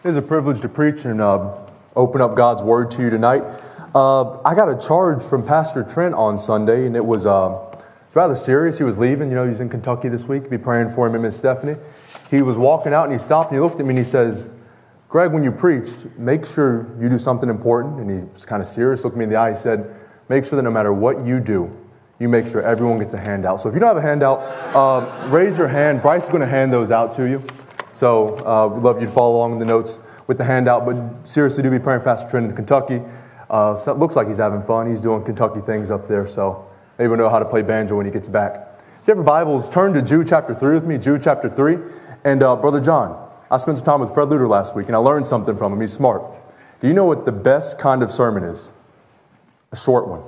It is a privilege to preach and open up God's Word to you tonight. I got a charge from Pastor Trent on Sunday, and it was rather serious. He was leaving. You know, he's in Kentucky this week. Be praying for him and Miss Stephanie. He was walking out, and he stopped, and he looked at me, and he says, "Greg, when you preached, make sure you do something important." And he was kind of serious, looked me in the eye. He said, "Make sure that no matter what you do, you make sure everyone gets a handout." So if you don't have a handout, raise your hand. Bryce is going to hand those out to you. So we'd love you to follow along in the notes with the handout. But seriously, do be praying for Pastor Trent in Kentucky. So it looks like he's having fun. He's doing Kentucky things up there. So maybe we'll know how to play banjo when he gets back. If you have your Bibles, turn to Jude chapter 3 with me. Jude chapter 3. And Brother John, I spent some time with Fred Luter last week, and I learned something from him. He's smart. Do you know what the best kind of sermon is? A short one.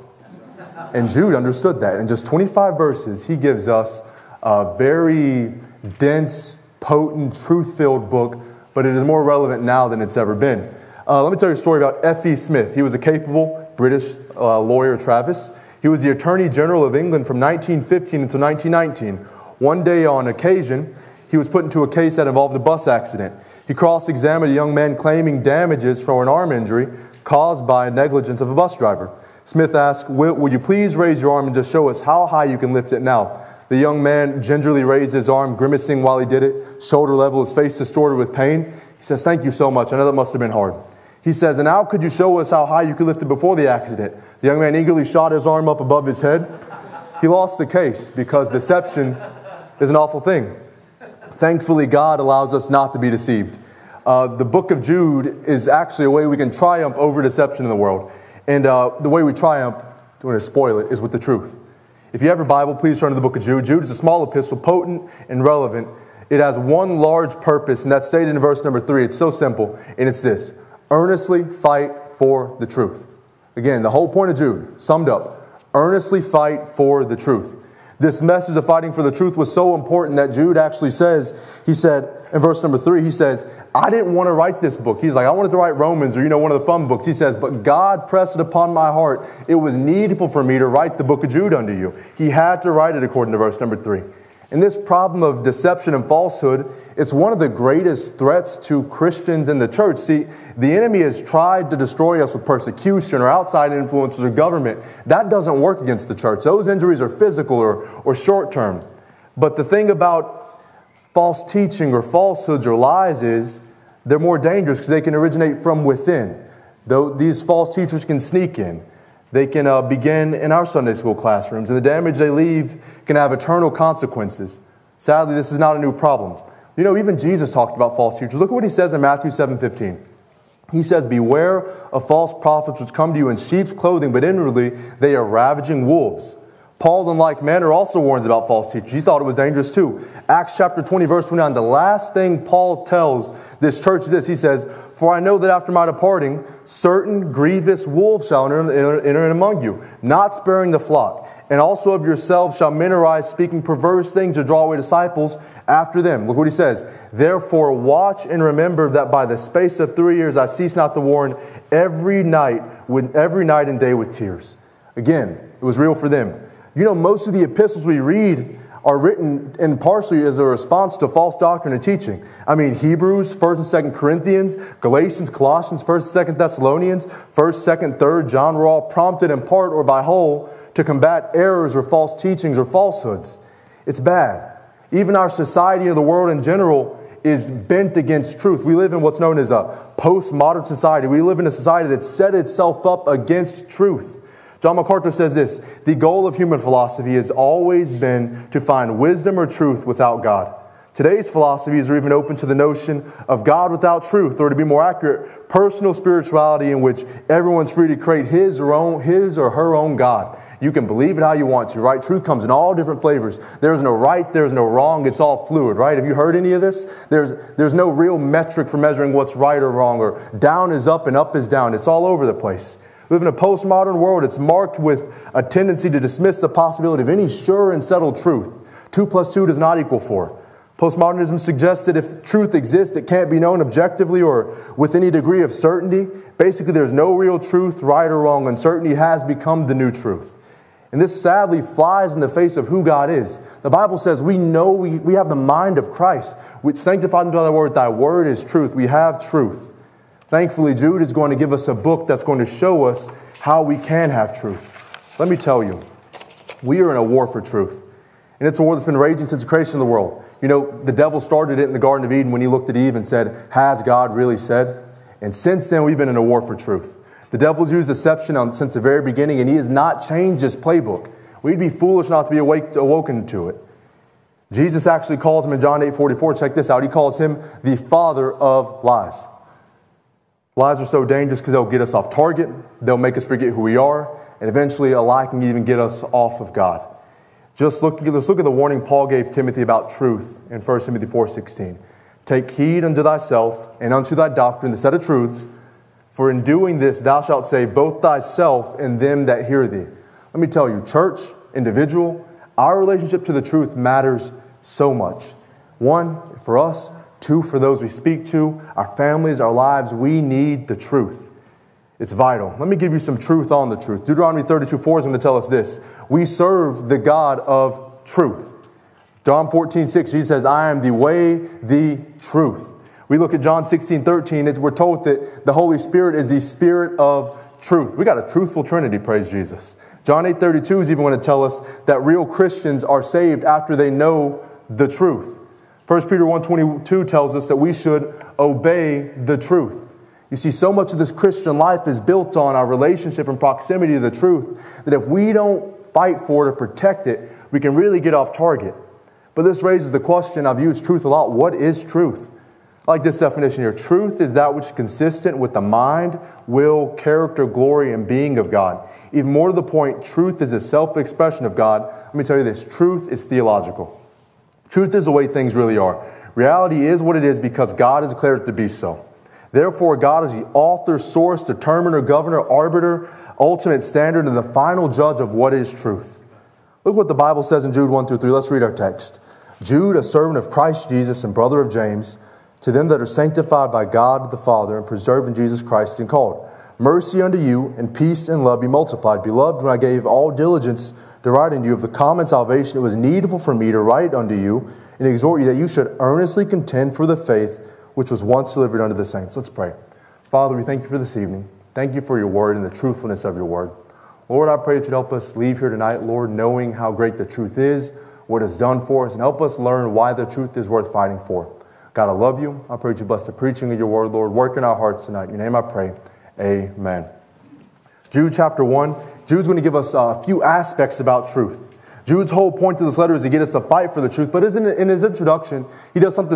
And Jude understood that. In just 25 verses, he gives us a very dense, potent, truth-filled book, but it is more relevant now than it's ever been. Let me tell you a story about F.E. Smith. He was a capable British lawyer, Travis. He was the Attorney General of England from 1915 until 1919. One day on occasion, he was put into a case that involved a bus accident. He cross-examined a young man claiming damages for an arm injury caused by negligence of a bus driver. Smith asked, will you please raise your arm and just show us how high you can lift it now? The young man gingerly raised his arm, grimacing while he did it, shoulder level, his face distorted with pain. He says, "Thank you so much. I know that must have been hard." He says, "And now could you show us how high you could lift it before the accident?" The young man eagerly shot his arm up above his head. He lost the case because deception is an awful thing. Thankfully, God allows us not to be deceived. The book of Jude is actually a way we can triumph over deception in the world. And the way we triumph, I'm going to spoil it, is with the truth. If you have your Bible, please turn to the book of Jude. Jude is a small epistle, potent and relevant. It has one large purpose, and that's stated in verse number 3. It's so simple, and it's this: earnestly fight for the truth. Again, the whole point of Jude, summed up: earnestly fight for the truth. This message of fighting for the truth was so important that Jude actually says, he said, in verse number 3, he says, "I didn't want to write this book." He's like, "I wanted to write Romans, or one of the fun books." He says, "But God pressed it upon my heart. It was needful for me to write the book of Jude unto you." He had to write it according to verse number 3. And this problem of deception and falsehood, it's one of the greatest threats to Christians in the church. See, the enemy has tried to destroy us with persecution or outside influences or government. That doesn't work against the church. Those injuries are physical or short-term. But the thing about false teaching or falsehoods or lies is they're more dangerous because they can originate from within. Though these false teachers can sneak in. They can begin in our Sunday school classrooms, and the damage they leave can have eternal consequences. Sadly, this is not a new problem. Even Jesus talked about false teachers. Look at what he says in Matthew 7:15. He says, "Beware of false prophets which come to you in sheep's clothing, but inwardly they are ravaging wolves." Paul, in like manner, also warns about false teachers. He thought it was dangerous too. Acts chapter 20, verse 29, the last thing Paul tells this church is this. He says, "For I know that after my departing, certain grievous wolves shall enter in among you, not sparing the flock. And also of yourselves shall men arise, speaking perverse things to draw away disciples after them." Look what he says. "Therefore watch and remember that by the space of 3 years I cease not to warn every night and day with tears." Again, it was real for them. Most of the epistles we read are written in partially as a response to false doctrine and teaching. Hebrews, 1st and 2nd Corinthians, Galatians, Colossians, 1st and 2nd Thessalonians, 1st, 2nd, 3rd John were all prompted in part or by whole to combat errors or false teachings or falsehoods. It's bad. Even our society and the world in general is bent against truth. We live in what's known as a postmodern society. We live in a society that's set itself up against truth. John MacArthur says this: "The goal of human philosophy has always been to find wisdom or truth without God. Today's philosophies are even open to the notion of God without truth, or to be more accurate, personal spirituality in which everyone's free to create his or her own God. You can believe it how you want to, right? Truth comes in all different flavors. There's no right, there's no wrong. It's all fluid, right? Have you heard any of this? There's no real metric for measuring what's right or wrong, or down is up and up is down. It's all over the place. We live in a postmodern world. It's marked with a tendency to dismiss the possibility of any sure and settled truth. 2 plus 2 does not equal 4. Postmodernism suggests that if truth exists, it can't be known objectively or with any degree of certainty. Basically, there's no real truth, right or wrong. Uncertainty has become the new truth. And this sadly flies in the face of who God is. The Bible says we know we have the mind of Christ. We sanctified into thy word. Thy word is truth. We have truth. Thankfully, Jude is going to give us a book that's going to show us how we can have truth. Let me tell you, we are in a war for truth. And it's a war that's been raging since the creation of the world. You know, the devil started it in the Garden of Eden when he looked at Eve and said, has God really said? And since then, we've been in a war for truth. The devil's used deception since the very beginning, and he has not changed his playbook. We'd be foolish not to be awoken to it. Jesus actually calls him in John 8:44. Check this out. He calls him the father of lies. Lies are so dangerous because they'll get us off target. They'll make us forget who we are. And eventually a lie can even get us off of God. Let's look at the warning Paul gave Timothy about truth in 1 Timothy 4:16. Take heed unto thyself and unto thy doctrine, the set of truths. For in doing this, thou shalt save both thyself and them that hear thee. Let me tell you, church, individual, our relationship to the truth matters so much. One, for us. Two, for those we speak to, our families, our lives. We need the truth. It's vital. Let me give you some truth on the truth. Deuteronomy 32:4 is going to tell us this. We serve the God of truth. John 14:6, Jesus says, I am the way, the truth. We look at John 16:13, we're told that the Holy Spirit is the Spirit of truth. We got a truthful Trinity, praise Jesus. John 8:32 is even going to tell us that real Christians are saved after they know the truth. 1 Peter 1:22 tells us that we should obey the truth. You see, so much of this Christian life is built on our relationship and proximity to the truth that if we don't fight for it or protect it, we can really get off target. But this raises the question, I've used truth a lot, what is truth? I like this definition here. Truth is that which is consistent with the mind, will, character, glory, and being of God. Even more to the point, truth is a self-expression of God. Let me tell you this, truth is theological. Truth is the way things really are. Reality is what it is because God has declared it to be so. Therefore, God is the author, source, determiner, governor, arbiter, ultimate standard, and the final judge of what is truth. Look what the Bible says in Jude 1-3. Let's read our text. Jude, a servant of Christ Jesus and brother of James, to them that are sanctified by God the Father and preserved in Jesus Christ and called. Mercy unto you, and peace and love be multiplied. Beloved, when I gave all diligence to write unto you of the common salvation, it was needful for me to write unto you and exhort you that you should earnestly contend for the faith which was once delivered unto the saints. Let's pray. Father, we thank you for this evening. Thank you for your word and the truthfulness of your word. Lord, I pray that you'd help us leave here tonight, Lord, knowing how great the truth is, what it's done for us, and help us learn why the truth is worth fighting for. God, I love you. I pray that you bless the preaching of your word, Lord. Work in our hearts tonight. In your name I pray. Amen. Jude chapter 1. Jude's going to give us a few aspects about truth. Jude's whole point to this letter is to get us to fight for the truth. But in his introduction, he does something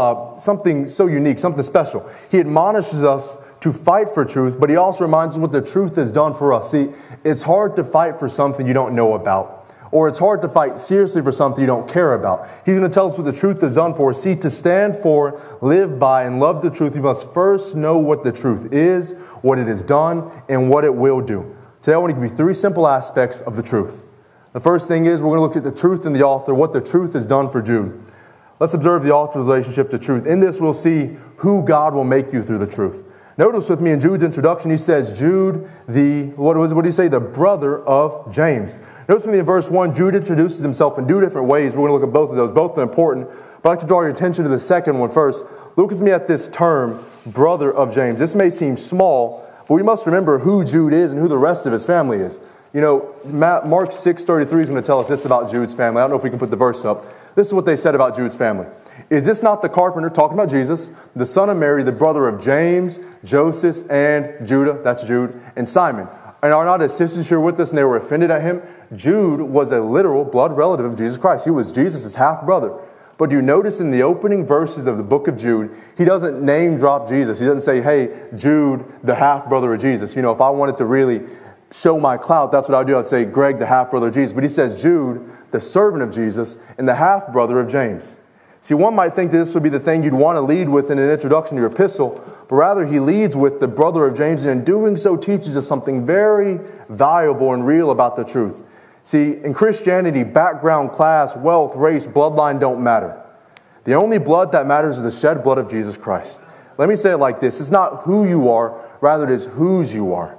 so unique, something special. He admonishes us to fight for truth, but he also reminds us what the truth has done for us. See, it's hard to fight for something you don't know about. Or it's hard to fight seriously for something you don't care about. He's going to tell us what the truth has done for us. See, to stand for, live by, and love the truth, you must first know what the truth is, what it has done, and what it will do. Today I want to give you three simple aspects of the truth. The first thing is we're going to look at the truth in the author, what the truth has done for Jude. Let's observe the author's relationship to truth. In this we'll see who God will make you through the truth. Notice with me in Jude's introduction, he says, Jude, what did he say? The brother of James. Notice with me in verse 1, Jude introduces himself in two different ways. We're going to look at both of those. Both are important. But I'd like to draw your attention to the second one first. Look with me at this term, brother of James. This may seem small, but we must remember who Jude is and who the rest of his family is. You know, Mark 6:33 is going to tell us this about Jude's family. I don't know if we can put the verse up. This is what they said about Jude's family. Is this not the carpenter, talking about Jesus, the son of Mary, the brother of James, Joseph, and Judah, that's Jude, and Simon? And are not his sisters here with us, and they were offended at him? Jude was a literal blood relative of Jesus Christ. He was Jesus' half-brother. But you notice in the opening verses of the book of Jude, he doesn't name drop Jesus. He doesn't say, hey, Jude, the half-brother of Jesus. You know, if I wanted to really show my clout, that's what I would do. I'd say Greg, the half-brother of Jesus. But he says Jude, the servant of Jesus, and the half-brother of James. See, one might think that this would be the thing you'd want to lead with in an introduction to your epistle, but rather he leads with the brother of James, and in doing so teaches us something very valuable and real about the truth. See, in Christianity, background, class, wealth, race, bloodline don't matter. The only blood that matters is the shed blood of Jesus Christ. Let me say it like this. It's not who you are, rather it is whose you are.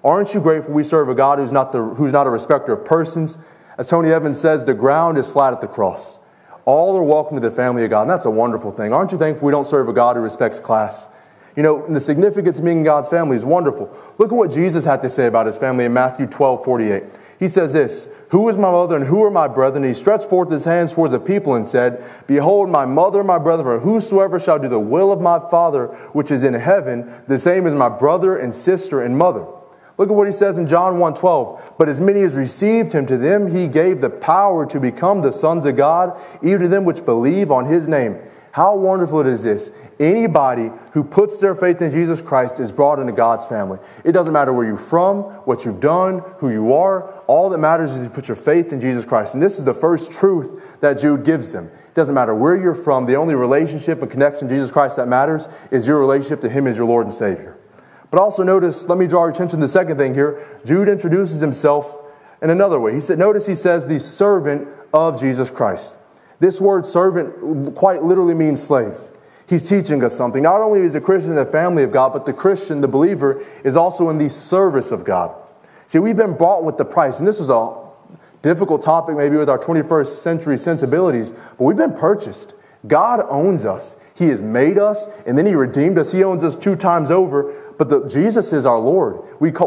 Aren't you grateful we serve a God who's not a respecter of persons? As Tony Evans says, the ground is flat at the cross. All are welcome to the family of God, and that's a wonderful thing. Aren't you thankful we don't serve a God who respects class? You know, the significance of being in God's family is wonderful. Look at what Jesus had to say about his family in Matthew 12:48. He says this, "Who is my mother and who are my brethren?" And he stretched forth his hands towards the people and said, "Behold, my mother and my brethren, whosoever shall do the will of my Father which is in heaven, the same is my brother and sister and mother." Look at what he says in John 1:12. "But as many as received him, to them he gave the power to become the sons of God, even to them which believe on his name." How wonderful it is this. Anybody who puts their faith in Jesus Christ is brought into God's family. It doesn't matter where you're from, what you've done, who you are. All that matters is you put your faith in Jesus Christ. And this is the first truth that Jude gives them. It doesn't matter where you're from. The only relationship and connection to Jesus Christ that matters is your relationship to him as your Lord and Savior. But also notice, let me draw your attention to the second thing here. Jude introduces himself in another way. Notice he says the servant of Jesus Christ. This word servant quite literally means slave. He's teaching us something. Not only is a Christian in the family of God, but the Christian, the believer, is also in the service of God. See, we've been bought with the price, and this is a difficult topic maybe with our 21st century sensibilities, but we've been purchased. God owns us. He has made us, and then he redeemed us. He owns us 2 times over, but Jesus is our Lord.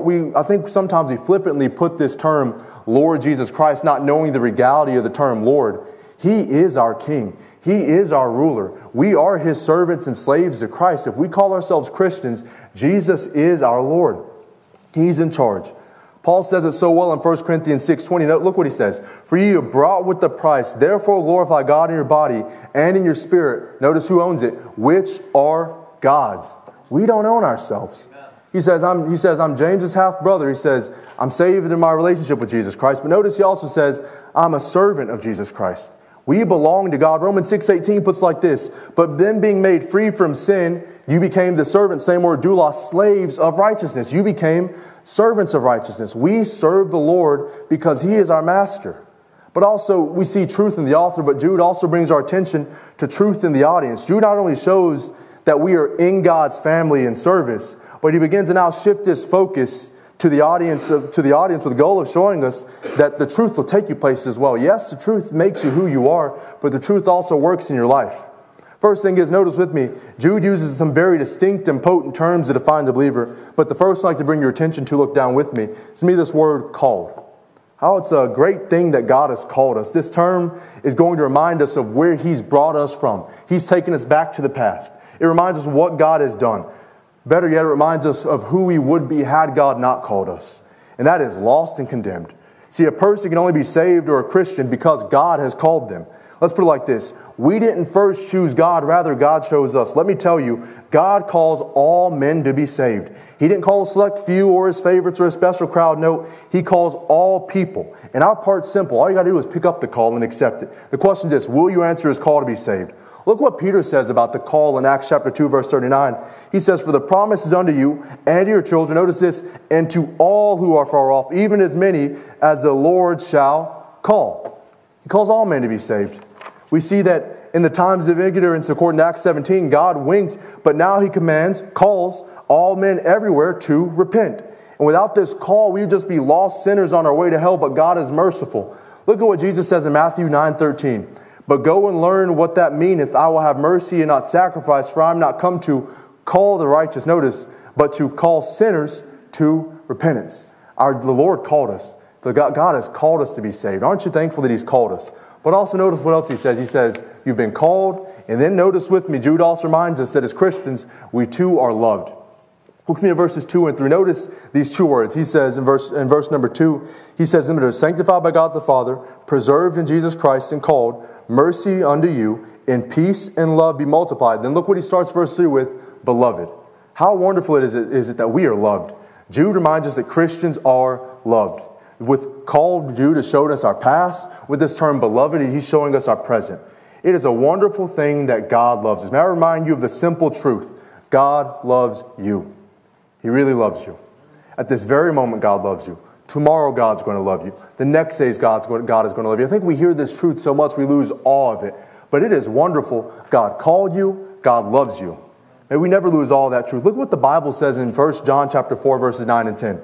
I think sometimes we flippantly put this term, Lord Jesus Christ, not knowing the regality of the term Lord. He is our King. He is our ruler. We are his servants and slaves to Christ. If we call ourselves Christians, Jesus is our Lord. He's in charge. Paul says it so well in 1 Corinthians 6:20. Look what he says. "For you are bought with the price. Therefore glorify God in your body and in your spirit." Notice who owns it. "Which are God's." We don't own ourselves. He says, I'm James's half-brother. He says, I'm saved in my relationship with Jesus Christ. But notice he also says, I'm a servant of Jesus Christ. We belong to God. Romans 6:18 puts it like this. "But then being made free from sin, you became the servants," same word, doulos, slaves of righteousness. You became servants of righteousness. We serve the Lord because he is our master. But also, we see truth in the author, but Jude also brings our attention to truth in the audience. Jude not only shows that we are in God's family and service, but he begins to now shift his focus to the audience with the goal of showing us that the truth will take you places as well. Yes, the truth makes you who you are, but the truth also works in your life. First thing is, notice with me, Jude uses some very distinct and potent terms to define the believer, but the first I'd like to bring your attention to, look down with me, is to me this word called. How it's a great thing that God has called us. This term is going to remind us of where he's brought us from. He's taken us back to the past. It reminds us of what God has done. Better yet, it reminds us of who we would be had God not called us. And that is lost and condemned. See, a person can only be saved or a Christian because God has called them. Let's put it like this. We didn't first choose God, rather God chose us. Let me tell you, God calls all men to be saved. He didn't call a select few or his favorites or a special crowd. No, he calls all people. And our part's simple. All you got to do is pick up the call and accept it. The question is this, will you answer his call to be saved? Look what Peter says about the call in Acts chapter 2, verse 39. He says, "For the promise is unto you and to your children," notice this, "and to all who are far off, even as many as the Lord shall call." He calls all men to be saved. We see that in the times of ignorance, according to Acts 17, God winked, but now he calls all men everywhere to repent. And without this call, we would just be lost sinners on our way to hell, but God is merciful. Look at what Jesus says in Matthew 9:13. "But go and learn what that meaneth. I will have mercy and not sacrifice, for I am not come to call the righteous," notice, "but to call sinners to repentance." The Lord called us. God has called us to be saved. Aren't you thankful that he's called us? But also notice what else he says. He says, you've been called. And then notice with me, Jude also reminds us that as Christians, we too are loved. Look with me at verses 2 and 3. Notice these 2 words. He says in verse number 2, he says, "Sanctified by God the Father, preserved in Jesus Christ, and called, mercy unto you, in peace and love be multiplied." Then look what he starts verse 3 with, "Beloved." How wonderful is it that we are loved. Jude reminds us that Christians are loved. With called, Jude has showed us our past. With this term beloved, he's showing us our present. It is a wonderful thing that God loves us. May I remind you of the simple truth. God loves you. He really loves you. At this very moment, God loves you. Tomorrow, God's going to love you. The next day, God is going to love you. I think we hear this truth so much we lose awe of it. But it is wonderful. God called you. God loves you. May we never lose all that truth. Look what the Bible says in 1 John chapter 4, verses 9 and 10. It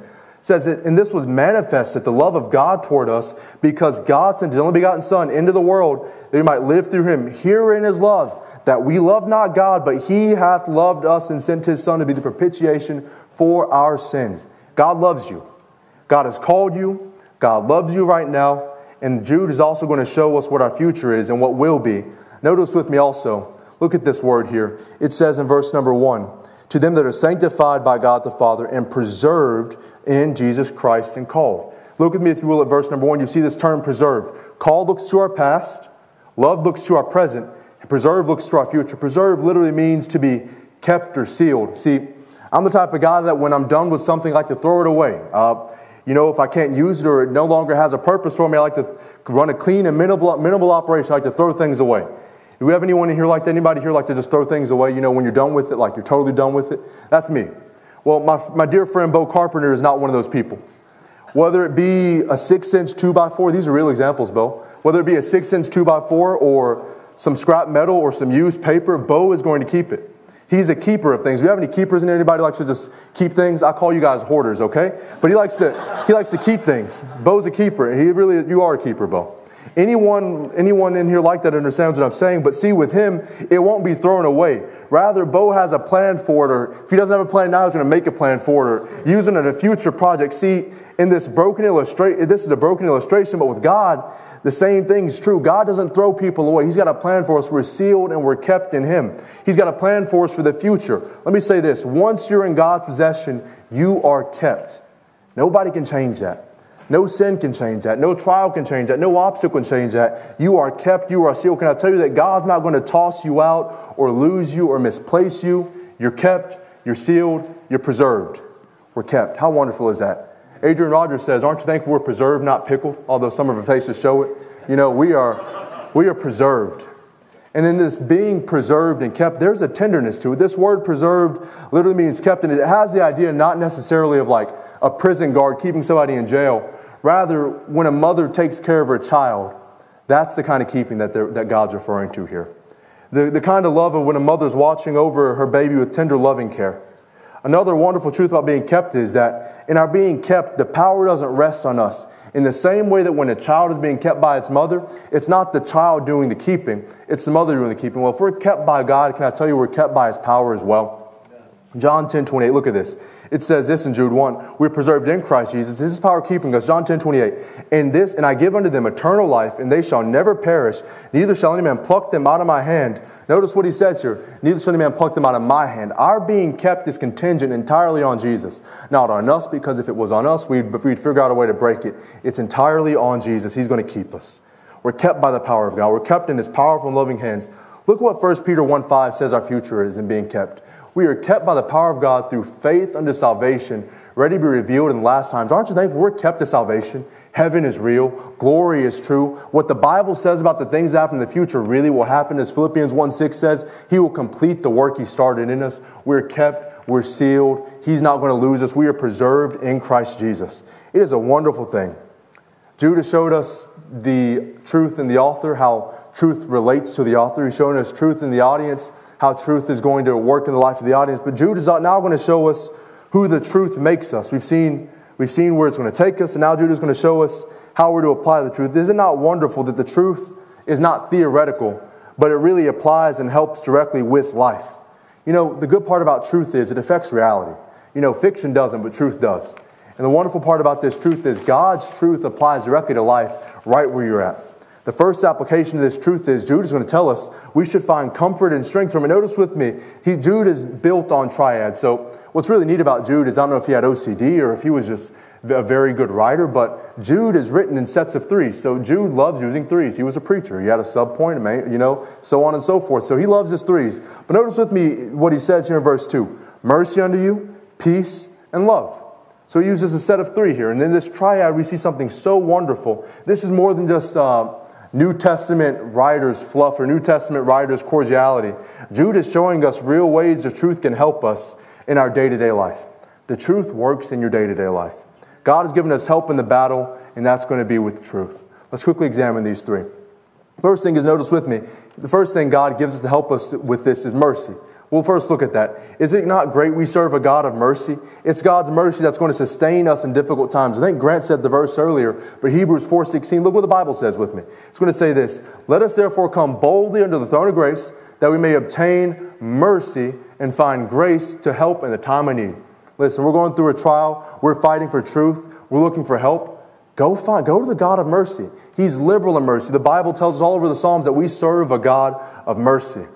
It says, and this was manifested, the love of God toward us, because God sent His only begotten Son into the world, that we might live through Him. Herein is love, that we love not God, but He hath loved us and sent His Son to be the propitiation for our sins. God loves you. God has called you. God loves you right now. And Jude is also going to show us what our future is and what will be. Notice with me also, look at this word here. It says in verse number 1, to them that are sanctified by God the Father and preserved in Jesus Christ and called. Look with me, if you will, at verse number 1. You see this term preserved. Called looks to our past. Love looks to our present. And preserve looks to our future. Preserve literally means to be kept or sealed. See, I'm the type of guy that when I'm done with something, I like to throw it away. If I can't use it or it no longer has a purpose for me, I like to run a clean and minimal operation. I like to throw things away. Do we have anyone in here like that? Anybody here like to just throw things away? When you're done with it, like you're totally done with it? That's me. Well, my dear friend Bo Carpenter is not one of those people. Whether it be a 6-inch 2x4, these are real examples, Bo. Whether it be a 6-inch 2x4 or some scrap metal or some used paper, Bo is going to keep it. He's a keeper of things. Do we have any keepers in here? Anybody likes to just keep things? I call you guys hoarders, okay? But he likes to keep things. Bo's a keeper. You are a keeper, Bo. Anyone in here like that understands what I'm saying, but see, with him, it won't be thrown away. Rather, Bo has a plan for it, or if he doesn't have a plan now, he's going to make a plan for it, or use it in a future project. See, in this broken illustration, this is a broken illustration, but with God, the same thing is true. God doesn't throw people away. He's got a plan for us. We're sealed and we're kept in Him. He's got a plan for us for the future. Let me say this. Once you're in God's possession, you are kept. Nobody can change that. No sin can change that. No trial can change that. No obstacle can change that. You are kept. You are sealed. Can I tell you that God's not going to toss you out or lose you or misplace you? You're kept. You're sealed. You're preserved. We're kept. How wonderful is that? Adrian Rogers says, aren't you thankful we're preserved, not pickled? Although some of our faces show it. We are preserved. And in this being preserved and kept, there's a tenderness to it. This word preserved literally means kept, and it has the idea not necessarily of like a prison guard keeping somebody in jail. Rather, when a mother takes care of her child, that's the kind of keeping that God's referring to here. The kind of love of when a mother's watching over her baby with tender, loving care. Another wonderful truth about being kept is that in our being kept, the power doesn't rest on us. In the same way that when a child is being kept by its mother, it's not the child doing the keeping, it's the mother doing the keeping. Well, if we're kept by God, can I tell you we're kept by His power as well? John 10:28, look at this. It says this in Jude 1, we're preserved in Christ Jesus. This is power keeping us. John 10:28, and I give unto them eternal life, and they shall never perish, neither shall any man pluck them out of my hand. Notice what he says here. Neither shall any man pluck them out of my hand. Our being kept is contingent entirely on Jesus. Not on us, because if it was on us, we'd figure out a way to break it. It's entirely on Jesus. He's going to keep us. We're kept by the power of God. We're kept in His powerful and loving hands. Look what 1 Peter 1:5 says our future is in being kept. We are kept by the power of God through faith unto salvation, ready to be revealed in the last times. Aren't you thankful we're kept to salvation? Heaven is real. Glory is true. What the Bible says about the things that happen in the future really will happen. As Philippians 1:6 says, He will complete the work He started in us. We're kept. We're sealed. He's not going to lose us. We are preserved in Christ Jesus. It is a wonderful thing. Jude has showed us the truth in the author, how truth relates to the author. He's showing us truth in the audience, how truth is going to work in the life of the audience. But Jude is now going to show us who the truth makes us. We've seen where it's going to take us, and now Jude is going to show us how we're to apply the truth. Is it not wonderful that the truth is not theoretical, but it really applies and helps directly with life? The good part about truth is it affects reality. Fiction doesn't, but truth does. And the wonderful part about this truth is God's truth applies directly to life right where you're at. The first application of this truth is Jude is going to tell us we should find comfort and strength from it. Notice with me, Jude is built on triad. So what's really neat about Jude is I don't know if he had OCD or if he was just a very good writer, but Jude is written in sets of threes. So Jude loves using threes. He was a preacher. He had a subpoint, so on and so forth. So he loves his threes. But notice with me what he says here in verse 2. Mercy unto you, peace, and love. So he uses a set of three here. And in this triad, we see something so wonderful. This is more than just New Testament writers' fluff or New Testament writers' cordiality. Jude is showing us real ways the truth can help us in our day-to-day life. The truth works in your day-to-day life. God has given us help in the battle, and that's going to be with truth. Let's quickly examine these three. First thing is, notice with me, the first thing God gives us to help us with this is mercy. We'll first look at that. Is it not great we serve a God of mercy? It's God's mercy that's going to sustain us in difficult times. I think Grant said the verse earlier, but Hebrews 4:16, look what the Bible says with me. It's going to say this: let us therefore come boldly under the throne of grace, that we may obtain mercy and find grace to help in the time of need. Listen, we're going through a trial. We're fighting for truth. We're looking for help. Go to the God of mercy. He's liberal in mercy. The Bible tells us all over the Psalms that we serve a God of mercy.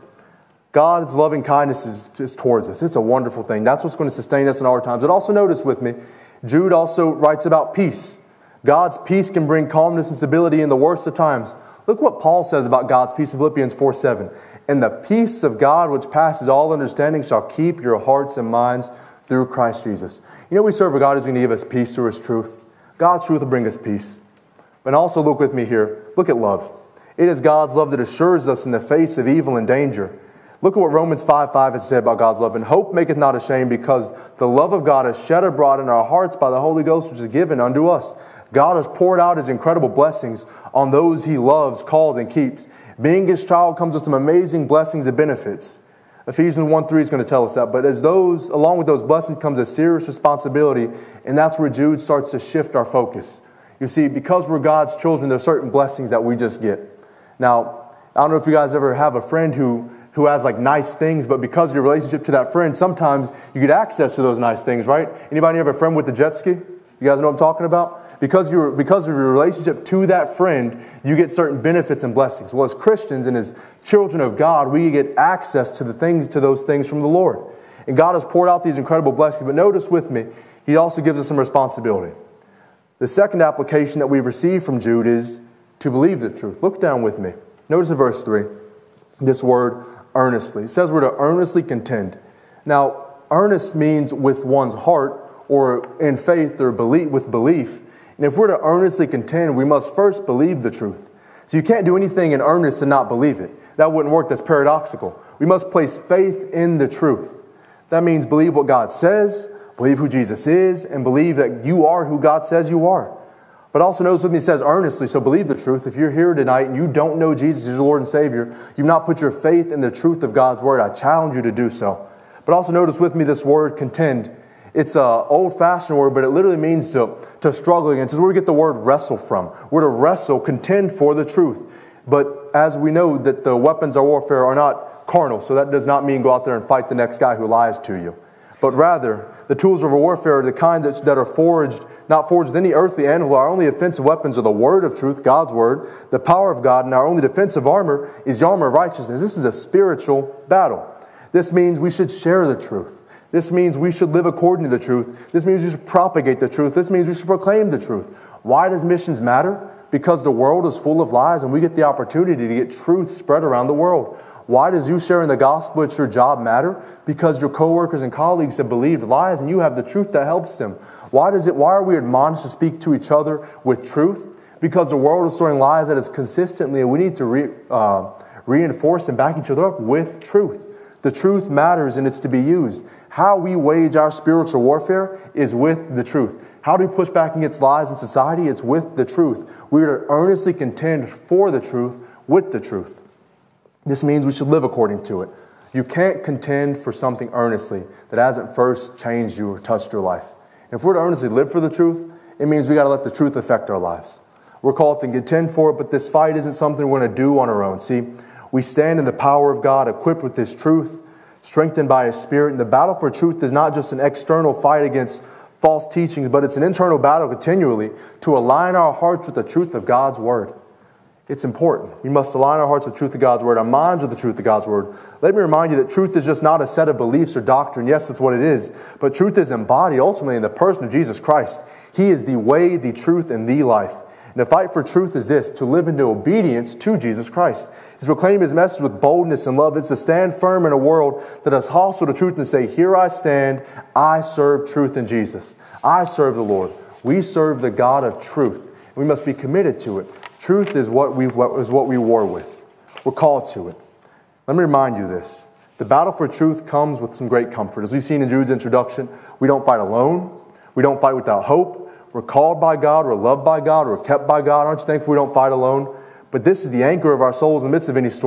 God's loving kindness is towards us. It's a wonderful thing. That's what's going to sustain us in our times. But also notice with me, Jude also writes about peace. God's peace can bring calmness and stability in the worst of times. Look what Paul says about God's peace in Philippians 4:7. And the peace of God, which passes all understanding, shall keep your hearts and minds through Christ Jesus. You know, we serve a God who's going to give us peace through His truth. God's truth will bring us peace. But also look with me here. Look at love. It is God's love that assures us in the face of evil and danger. Look at what Romans 5:5 has said about God's love. And hope maketh not ashamed, because the love of God is shed abroad in our hearts by the Holy Ghost, which is given unto us. God has poured out His incredible blessings on those He loves, calls, and keeps. Being His child comes with some amazing blessings and benefits. Ephesians 1:3 is going to tell us that. But along with those blessings comes a serious responsibility, and that's where Jude starts to shift our focus. You see, because we're God's children, there are certain blessings that we just get. Now, I don't know if you guys ever have a friend who has like nice things, but because of your relationship to that friend, sometimes you get access to those nice things, right? Anybody have a friend with the jet ski? You guys know what I'm talking about? Because of your relationship to that friend, you get certain benefits and blessings. Well, as Christians and as children of God, we get access to those things from the Lord. And God has poured out these incredible blessings. But notice with me, He also gives us some responsibility. The second application that we've received from Jude is to believe the truth. Look down with me. Notice in verse 3, this word earnestly. It says we're to earnestly contend. Now, earnest means with one's heart, or in faith, or with belief. And if we're to earnestly contend, we must first believe the truth. So you can't do anything in earnest and not believe it. That wouldn't work. That's paradoxical. We must place faith in the truth. That means believe what God says, believe who Jesus is, and believe that you are who God says you are. But also notice what He says earnestly, so believe the truth. If you're here tonight and you don't know Jesus as your Lord and Savior, you've not put your faith in the truth of God's Word, I challenge you to do so. But also notice with me this word contend. It's an old-fashioned word, but it literally means to struggle against. It's where we get the word wrestle from. We're to wrestle, contend for the truth. But as we know that the weapons of warfare are not carnal, so that does not mean go out there and fight the next guy who lies to you. But rather, the tools of warfare are the kind that are forged, not forged with any earthly animal. Our only offensive weapons are the word of truth, God's word, the power of God, and our only defensive armor is the armor of righteousness. This is a spiritual battle. This means we should share the truth. This means we should live according to the truth. This means we should propagate the truth. This means we should proclaim the truth. Why does missions matter? Because the world is full of lies, and we get the opportunity to get truth spread around the world. Why does you sharing the gospel at your job matter? Because your coworkers and colleagues have believed lies, and you have the truth that helps them. Why are we admonished to speak to each other with truth? Because the world is throwing lies at us consistently, and we need to reinforce and back each other up with truth. The truth matters, and it's to be used. How we wage our spiritual warfare is with the truth. How do we push back against lies in society? It's with the truth. We are to earnestly contend for the truth with the truth. This means we should live according to it. You can't contend for something earnestly that hasn't first changed you or touched your life. If we're to earnestly live for the truth, it means we got to let the truth affect our lives. We're called to contend for it, but this fight isn't something we're going to do on our own. See, we stand in the power of God, equipped with His truth, strengthened by His Spirit. And the battle for truth is not just an external fight against false teachings, but it's an internal battle continually to align our hearts with the truth of God's Word. It's important. We must align our hearts with the truth of God's Word, our minds with the truth of God's Word. Let me remind you that truth is just not a set of beliefs or doctrine. Yes, that's what it is. But truth is embodied ultimately in the person of Jesus Christ. He is the way, the truth, and the life. And the fight for truth is this: to live into obedience to Jesus Christ. It's to proclaim His message with boldness and love. It's to stand firm in a world that is hostile to truth and say, here I stand, I serve truth in Jesus. I serve the Lord. We serve the God of truth. We must be committed to it. Truth is what we war with. We're called to it. Let me remind you this. The battle for truth comes with some great comfort. As we've seen in Jude's introduction, we don't fight alone. We don't fight without hope. We're called by God. We're loved by God. We're kept by God. Aren't you thankful we don't fight alone? But this is the anchor of our souls in the midst of any storm.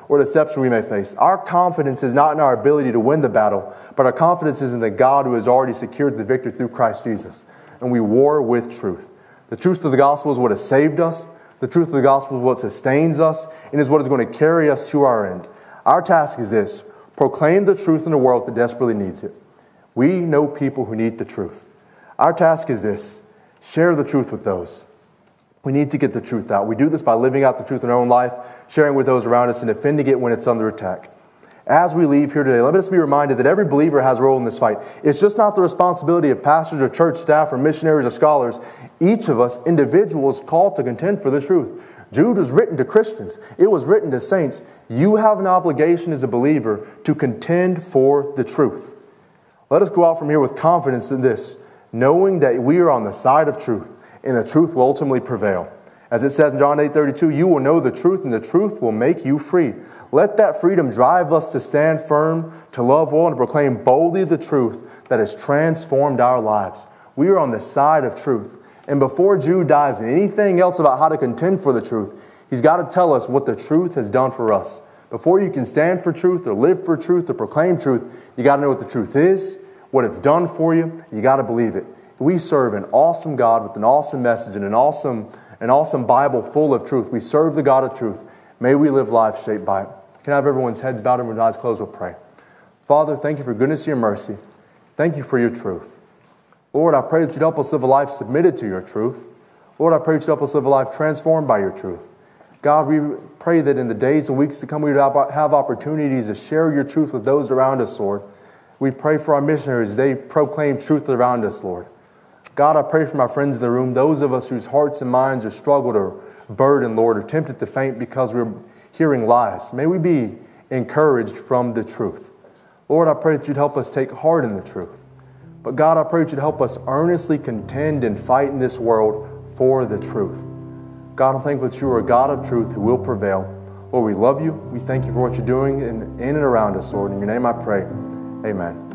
or deception we may face. Our confidence is not in our ability to win the battle, but our confidence is in the God who has already secured the victory through Christ Jesus. And we war with truth. The truth of the gospel is what has saved us. The truth of the gospel is what sustains us and is what is going to carry us to our end. Our task is this: proclaim the truth in a world that desperately needs it. We know people who need the truth. Our task is this: share the truth with those. We need to get the truth out. We do this by living out the truth in our own life, sharing with those around us, and defending it when it's under attack. As we leave here today, let us be reminded that every believer has a role in this fight. It's just not the responsibility of pastors or church staff or missionaries or scholars. Each of us, individuals, called to contend for the truth. Jude was written to Christians. It was written to saints. You have an obligation as a believer to contend for the truth. Let us go out from here with confidence in this, knowing that we are on the side of truth, and the truth will ultimately prevail. As it says in John 8:32, you will know the truth, and the truth will make you free. Let that freedom drive us to stand firm, to love well, and to proclaim boldly the truth that has transformed our lives. We are on the side of truth. And before Jude dives into anything else about how to contend for the truth, he's got to tell us what the truth has done for us. Before you can stand for truth or live for truth or proclaim truth, you got to know what the truth is, what it's done for you. You got to believe it. We serve an awesome God with an awesome message and an awesome Bible full of truth. We serve the God of truth. May we live lives shaped by it. Can I have everyone's heads bowed and eyes closed? We'll pray. Father, thank you for goodness and your mercy. Thank you for your truth. Lord, I pray that you'd help us live a life submitted to your truth. Lord, I pray that you'd help us live a life transformed by your truth. God, we pray that in the days and weeks to come, we would have opportunities to share your truth with those around us, Lord. We pray for our missionaries. They proclaim truth around us, Lord. God, I pray for my friends in the room, those of us whose hearts and minds are struggled or burdened, Lord, or tempted to faint because we're hearing lies. May we be encouraged from the truth. Lord, I pray that you'd help us take heart in the truth. But God, I pray that you'd help us earnestly contend and fight in this world for the truth. God, I'm thankful that you are a God of truth who will prevail. Lord, we love you. We thank you for what you're doing in and around us, Lord. In your name I pray. Amen.